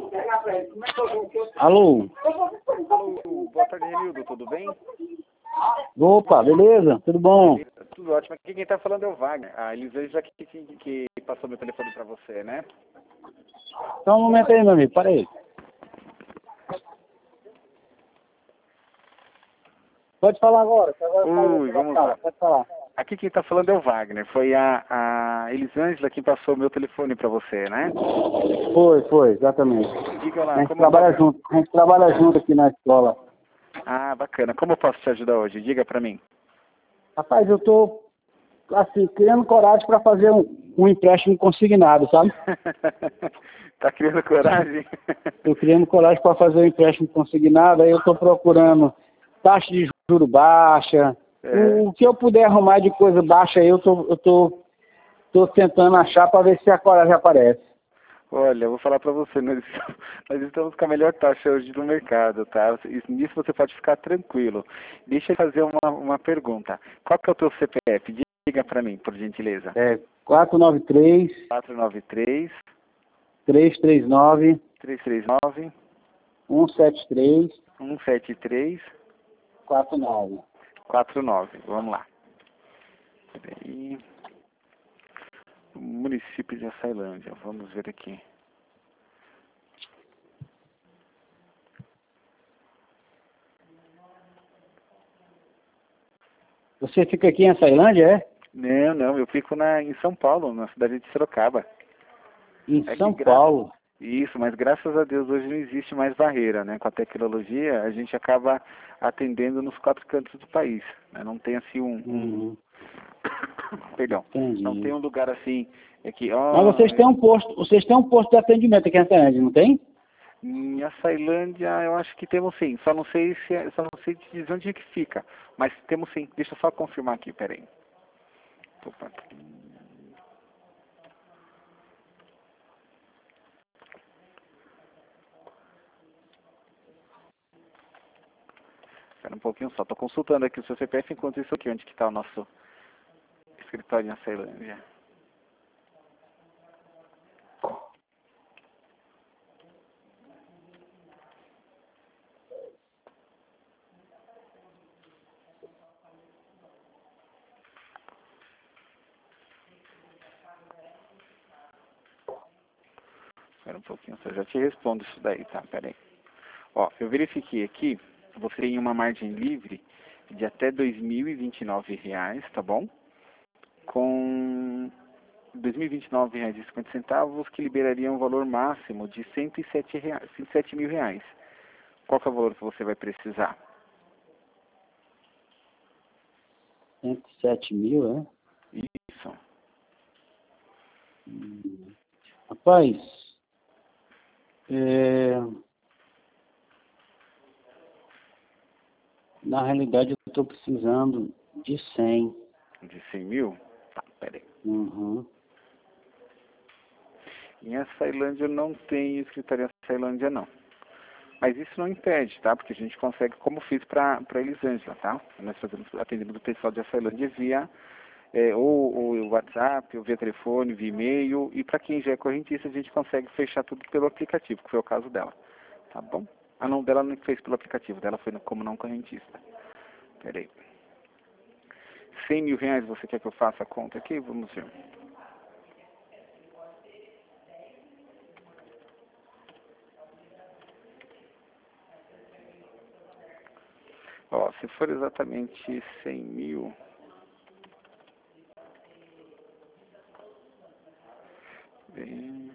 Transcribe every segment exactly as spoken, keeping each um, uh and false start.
Alô? Alô, boa tarde, Renildo, tudo bem? Opa, beleza? Tudo bom? Tudo ótimo. Aqui quem tá falando é o Wagner. A Elisângela que, que, que passou meu telefone pra você, né? Só um momento aí, meu amigo, para aí. Pode falar agora. Que agora Ui, vamos lá. Pode falar. Aqui quem tá falando é o Wagner. Foi a, a Elisângela que passou meu telefone pra você, né? Foi, foi, exatamente. Diga lá, A gente como trabalha posso... junto, a gente trabalha junto aqui na escola. Ah, bacana. Como eu posso te ajudar hoje? Diga pra mim. Rapaz, eu tô, assim, criando coragem para fazer um, um empréstimo consignado, sabe? Tá criando coragem? Tô criando coragem para fazer um empréstimo consignado, aí eu tô procurando taxa de juro baixa, É. o, o que eu puder arrumar de coisa baixa aí, eu tô, eu tô, tô tentando achar para ver se a coragem aparece. Olha, eu vou falar pra você, nós, nós estamos com a melhor taxa hoje no mercado, tá? Isso- Nisso você pode ficar tranquilo. Deixa eu fazer uma, uma pergunta. Qual que é o teu C P F? Diga pra mim, por gentileza. É quatro nove três, quatro nove três, três três nove, três três nove, um sete três, um sete três, quatro nove. quatro nove. Vamos lá. Peraí. Município de Açailândia. Vamos ver aqui. Você fica aqui em Açailândia, é? Não, não, eu fico na, em São Paulo, na cidade de Sorocaba. Em É que São gra- Paulo. Isso, mas graças a Deus hoje não existe mais barreira, né? Com a tecnologia, a gente acaba atendendo nos quatro cantos do país, né? Não tem assim um, um... Uhum, Perdão, não tem entendi. um lugar assim, é que, Mas ó, vocês têm um posto, vocês têm um posto de atendimento aqui em Açailândia, não tem? em Açailândia eu acho que temos sim, só não sei se é- só não sei te dizer onde é que fica, mas temos sim, deixa eu só confirmar aqui, peraí. Opa. Espera um pouquinho só, tô consultando aqui o seu C P F enquanto isso aqui, onde que tá o nosso escritório em Açailândia. Espera um pouquinho, eu já te respondo isso daí, tá? Pera aí. Ó, eu verifiquei aqui, você tem uma margem livre de até dois mil e vinte e nove reais, tá bom? Com dois mil e vinte e nove reais e cinquenta centavos, que liberaria um valor máximo de cento e sete reais, cento e sete mil reais. Qual que é o valor que você vai precisar? cento e sete mil, é? Isso. Hum. Rapaz, é, na realidade eu estou precisando de cem. De cem mil? Tá, pera aí. Uhum. Em Açailândia eu não tenho escritório em Açailândia não. Mas isso não impede, tá? Porque a gente consegue, como fiz para para Elisângela, tá? Nós fazemos atendimento do pessoal de Açailândia via é, ou, ou WhatsApp, ou via telefone, via e-mail. E para quem já é correntista, a gente consegue fechar tudo pelo aplicativo, que foi o caso dela. Tá bom? A não dela não fez pelo aplicativo, dela foi no- como não correntista. Pera aí. cem mil reais você quer que eu faça a conta aqui? Vamos ver. Ó, se for exatamente cem mil... Bem,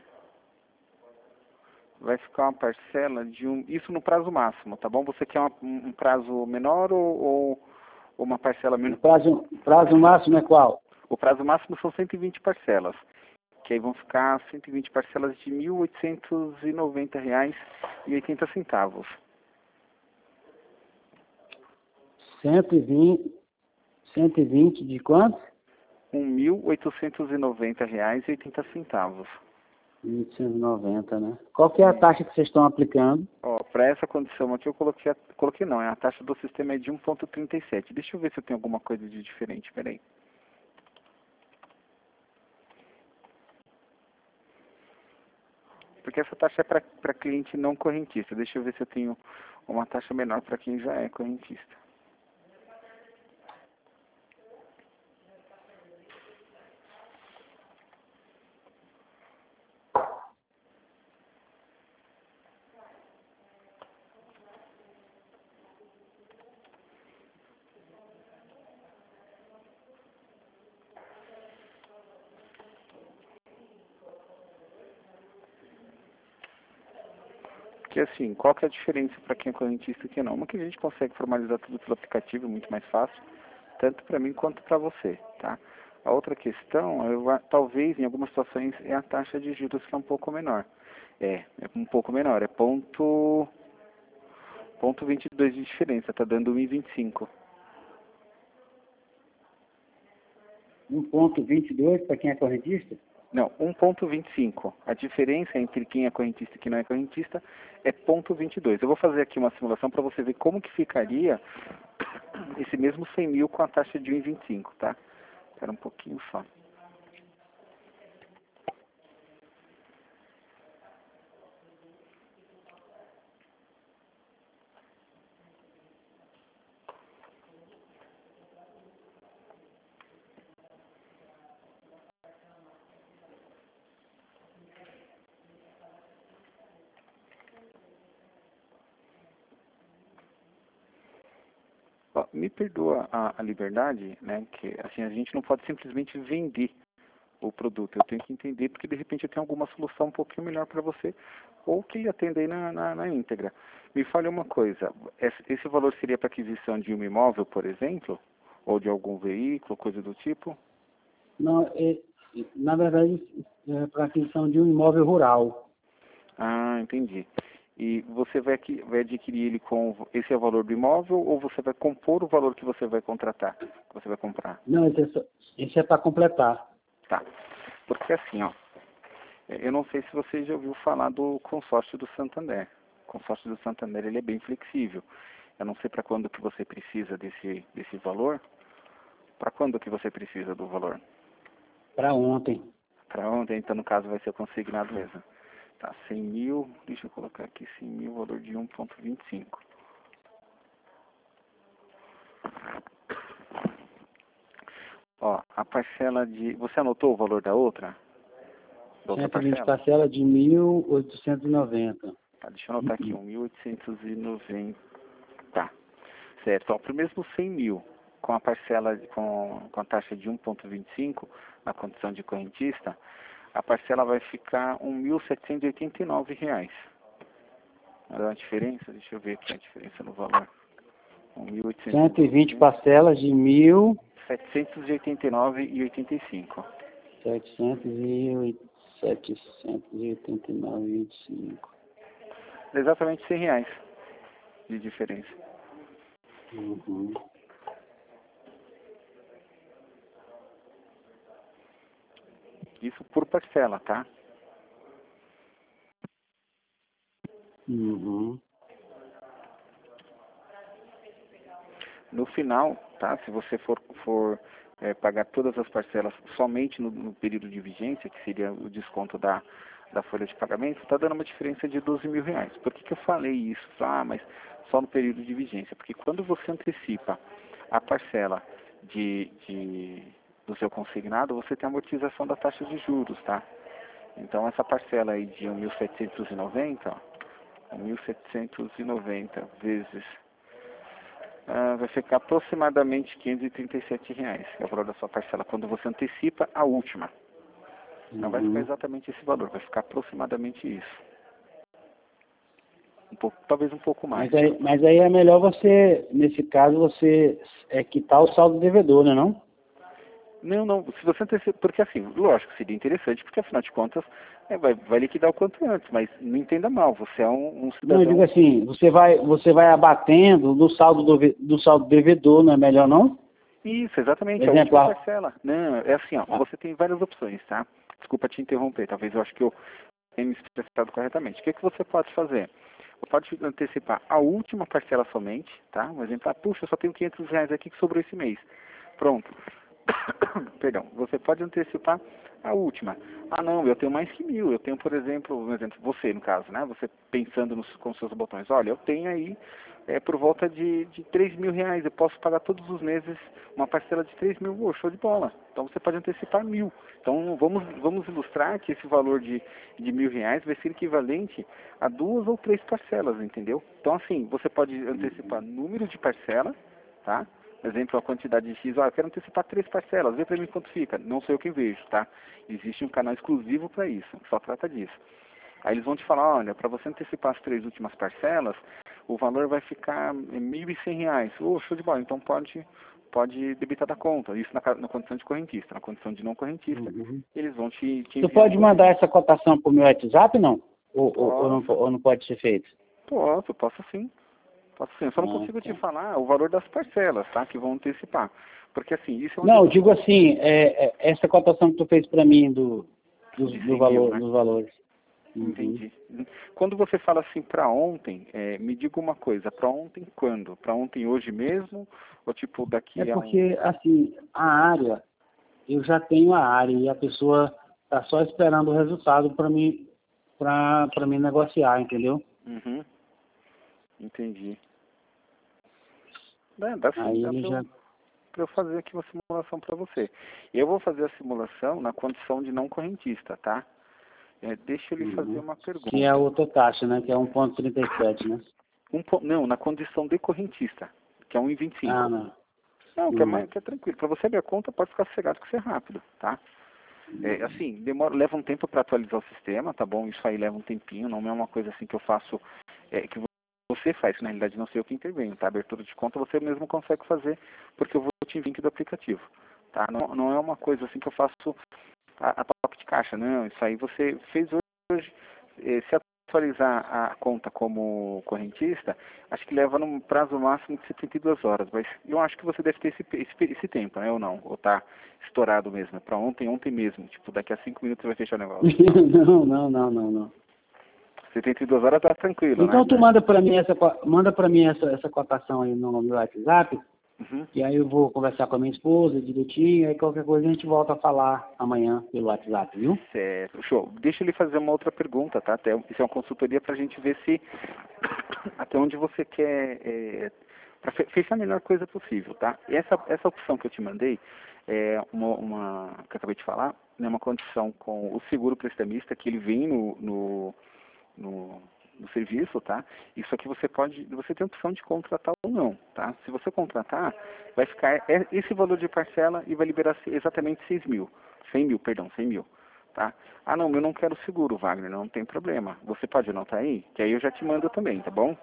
vai ficar uma parcela de um... Isso no prazo máximo, tá bom? Você quer uma- um um prazo menor ou, ou ou uma parcela O menor? prazo, prazo máximo é qual? O prazo máximo são cento e vinte parcelas, que aí vão ficar cento e vinte parcelas de mil oitocentos e noventa reais e oitenta centavos. cento e vinte, cento e vinte de quanto? Um mil oitocentos e noventa reais e oitenta centavos. mil oitocentos e noventa, né? Qual que é a taxa que vocês estão aplicando? Ó, para essa condição aqui eu coloquei, a, coloquei não, é a taxa do sistema é de um vírgula trinta e sete. Deixa eu ver se eu tenho alguma coisa de diferente, peraí. Porque porque essa taxa é para cliente não correntista. Deixa eu ver se eu tenho uma taxa menor para quem já é correntista. Que assim, qual que é a diferença para quem é correntista e quem não? Uma que a gente consegue formalizar tudo pelo aplicativo, muito mais fácil, tanto para mim quanto para você, tá? A outra questão, eu, talvez em algumas situações, é a taxa de juros que é um pouco menor. É, é um pouco menor, é ponto, ponto vinte e dois de diferença, tá dando um vírgula vinte e cinco. um ponto vinte e dois para quem é correntista? Não, um ponto vinte e cinco. A diferença entre quem é correntista e quem não é correntista é ponto vinte e dois. Eu vou fazer aqui uma simulação para você ver como que ficaria esse mesmo cem mil com a taxa de um vírgula vinte e cinco, tá? Espera um pouquinho só. Ó, me perdoa a, a liberdade, né? Que assim a gente não pode simplesmente vender o produto. Eu tenho que entender porque de repente eu tenho alguma solução um pouquinho melhor para você ou que lhe atenda aí na, na, na íntegra. Me fale uma coisa, esse, esse valor seria para aquisição de um imóvel, por exemplo, ou de algum veículo, coisa do tipo? Não, é, na verdade, é para aquisição de um imóvel rural. Ah, entendi. E você vai, aqui, vai adquirir ele com... Esse é o valor do imóvel ou você vai compor o valor que você vai contratar, que você vai comprar? Não, esse é, só- esse é para completar. Tá. Porque assim, ó, eu não sei se você já ouviu falar do consórcio do Santander. O consórcio do Santander, ele é bem flexível. Eu não sei para quando que você precisa desse, desse valor. Para quando que você precisa do valor? Para ontem. Para ontem, então no caso vai ser consignado mesmo. Tá, cem mil, deixa eu colocar aqui cem mil, valor de um vírgula vinte e cinco. Ó, a parcela de... Você anotou o valor da outra? Da outra cento e vinte parcela? parcela de mil oitocentos e noventa. Tá, deixa eu anotar aqui, mil oitocentos e noventa. Tá, certo. Ó, para o mesmo cem mil, com a parcela, com, com a taxa de um vírgula vinte e cinco, na condição de correntista, a parcela vai ficar um mil setecentos e oitenta e nove reais. Vai dar uma diferença? Deixa eu ver aqui a diferença no valor. Um mil oitocentos cento e vinte parcelas de mil setecentos e oitenta e nove reais e oitenta e cinco. setecentos e oitenta e nove e vinte e cinco. Exatamente cem reais de diferença. Uhum. Isso por parcela, tá? Uhum. No final, tá? Se você for, for é, pagar todas as parcelas somente no, no período de vigência, que seria o desconto da, da folha de pagamento, está dando uma diferença de doze mil reais. Por que, que eu falei isso? Ah, mas só no período de vigência. Porque quando você antecipa a parcela de, de, do seu consignado, você tem a amortização da taxa de juros, tá? Então essa parcela aí de mil setecentos e noventa, ó, mil setecentos e noventa vezes ah, vai ficar aproximadamente quinhentos e trinta e sete reais, que é o valor da sua parcela, quando você antecipa a última. Não vai ficar Uhum. exatamente esse valor, vai ficar aproximadamente isso. Um pouco, talvez um pouco mais. Mas aí, mas aí é melhor você, nesse caso, você é, quitar o saldo devedor, né não? Não, não, se você antecipa, porque assim, lógico, seria interessante, porque afinal de contas, é, vai, vai liquidar o quanto antes, mas não entenda mal, você é um, um Não, eu digo cidadão... assim, você vai, você vai abatendo do saldo, do, do saldo devedor, não é melhor não? Isso, exatamente, a Exemplo, última a, parcela. Não, é assim, ó, a, você tem várias opções, tá? Desculpa te interromper, talvez eu acho que eu tenha me expressado corretamente. O que, que você pode fazer? Você pode antecipar a última parcela somente, tá? Um exemplo, ah, puxa, eu só tenho quinhentos reais aqui que sobrou esse mês. Pronto. Perdão, você pode antecipar A última. Ah, não, eu tenho mais que mil. Eu tenho, por exemplo, um exemplo, você no caso, né? Você pensando nos, com seus botões. Olha, eu tenho aí é, por volta de, de três mil reais. Eu posso pagar todos os meses uma parcela de três mil. Oh, show de bola. Então você pode antecipar mil. Então vamos, vamos ilustrar que esse valor de, de mil reais vai ser equivalente a duas ou três parcelas, entendeu? Então assim, você pode antecipar número de parcela, tá? Por exemplo, a quantidade de X, ó, eu quero antecipar três parcelas, vê pra mim quanto fica. Não sou eu quem vejo, tá? Existe um canal exclusivo para isso, só trata disso. Aí eles vão te falar, olha, para você antecipar as três últimas parcelas, o valor vai ficar mil e cem reais. Ô, show de bola, então pode, pode debitar da conta. Isso na, na condição de correntista. Na condição de não correntista, Uhum. eles vão te, te Você enviar... pode mandar essa cotação pro meu WhatsApp, não? Ou, ou, ou, não, ou não pode ser feito? Posso, posso sim. Posso sim. Eu só não Ah, consigo tá. te falar o valor das parcelas, tá? Que vão antecipar. Porque assim, isso é um... Não, eu digo assim, é, é, essa cotação que tu fez para mim do, do, de do cem valor, mil, né? dos valores. Uhum. Entendi. Quando você fala assim para ontem, é, me diga uma coisa, para ontem quando? Para ontem hoje mesmo? Ou tipo É daqui a um... porque, assim, a área, eu já tenho a área e a pessoa está só esperando o resultado para mim, para mim negociar, entendeu? Uhum. Entendi. Dá, dá sim, Aí dá ele para já... eu, pra eu fazer aqui uma simulação para você. Eu vou fazer a simulação na condição de não correntista, tá? É, deixa eu lhe fazer Uhum. uma Que é a pergunta. outra taxa, né? Que é um ponto trinta e sete, né? Um, po- não, na condição de correntista, que é um e vinte e Ah, cinco. não. Não, que é, Hum. mais, que é tranquilo. Para você abrir a conta, pode ficar sossegado que isso é rápido, tá? É, assim, demora, leva um tempo para atualizar o sistema, tá bom? Isso aí leva um tempinho, não é uma coisa assim que eu faço, é, que você faz, na realidade não sei eu que intervenho, tá? Abertura de conta você mesmo consegue fazer, porque eu vou te enviar link do aplicativo, tá? Não, não é uma coisa assim que eu faço a, a toque de caixa, não. Isso aí você fez hoje, é, se atualizar a conta como correntista, acho que leva num prazo máximo de setenta e duas horas, mas eu acho que você deve ter esse, esse, esse tempo, né? Ou não? Ou tá estourado mesmo? É pra ontem, ontem mesmo. Tipo, daqui a cinco minutos você vai fechar o negócio. Não, não, não, não, não. setenta e duas horas tá tranquilo, né? Então tu manda para mim essa co- manda para mim essa, essa cotação aí no meu WhatsApp, Uhum. e aí eu vou conversar com a minha esposa direitinho, aí qualquer coisa a gente volta a falar amanhã pelo WhatsApp, viu? Certo, show. Deixa ele fazer uma outra pergunta, tá? Até, isso é uma consultoria pra gente ver se até onde você quer, é, para fechar a melhor coisa possível, tá? E essa, essa opção que eu te mandei, é uma, uma que eu acabei de falar, é uma condição com o seguro prestamista, que ele vem no, no, no, no serviço, tá? Isso aqui você pode, você tem a opção de contratar ou não, tá? Se você contratar, vai ficar é- esse valor de parcela e vai liberar exatamente seis mil, cem mil, perdão, cem mil, tá? Ah, não, eu não quero seguro, Wagner, não tem problema. Você pode anotar aí, que aí eu já te mando também, tá bom?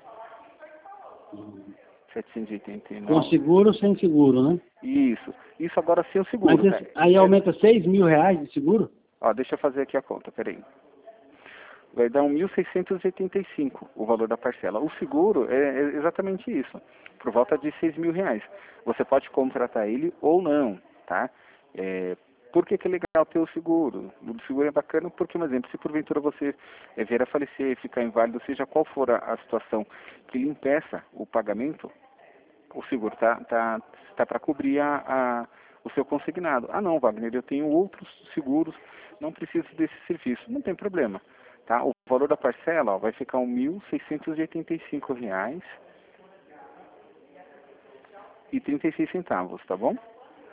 setecentos e oitenta e Com nove. seguro ou sem seguro, né? Isso, isso agora sem o Mas seguro, tá? esse, aí aumenta seis mil reais de seguro? Ó, deixa eu fazer aqui a conta, peraí. Vai dar mil seiscentos e oitenta e cinco o valor da parcela. O seguro é, é exatamente isso, por volta de seis mil reais. Você pode contratar ele ou não, tá? É, por que, que é legal ter o seguro? O seguro é bacana porque, por exemplo, se porventura você é, vier a falecer, ficar inválido, seja qual for a, a situação que lhe impeça o pagamento, o seguro tá, tá, tá para cobrir a, a, o seu consignado. Ah não, Wagner, eu tenho outros seguros, não preciso desse serviço. Não tem problema. Tá? O valor da parcela ó, vai ficar mil seiscentos e oitenta e cinco reais e trinta e seis centavos, tá bom?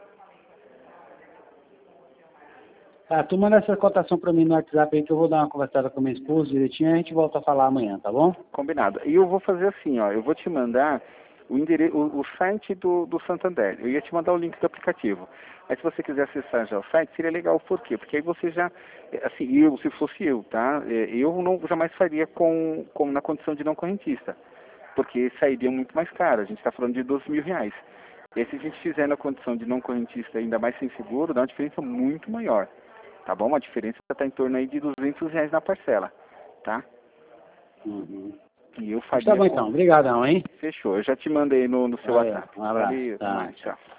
Tá, tu manda essa cotação para mim no WhatsApp aí que eu vou dar uma conversada com a minha esposa direitinho e a gente volta a falar amanhã, tá bom? Combinado. E eu vou fazer assim, ó, eu vou te mandar o, endereço, o, o site do, do Santander. Eu ia te mandar o link do aplicativo. Aí se você quiser acessar já o site, seria legal. Por quê? Porque aí você já, assim, eu, se fosse eu, tá? Eu não jamais faria com, com na condição de não correntista. Porque sairia muito mais caro. A gente está falando de doze mil reais. E aí, se a gente fizer na condição de não correntista, ainda mais sem seguro, dá uma diferença muito maior. Tá bom? A diferença está em torno aí de duzentos reais na parcela. Tá? Uhum. E eu Mas tá faria bom com... então, obrigadão, hein? Fechou. Eu já te mandei no, no seu Valeu, WhatsApp. um abraço, Valeu, até tá, mais. tchau. Tchau.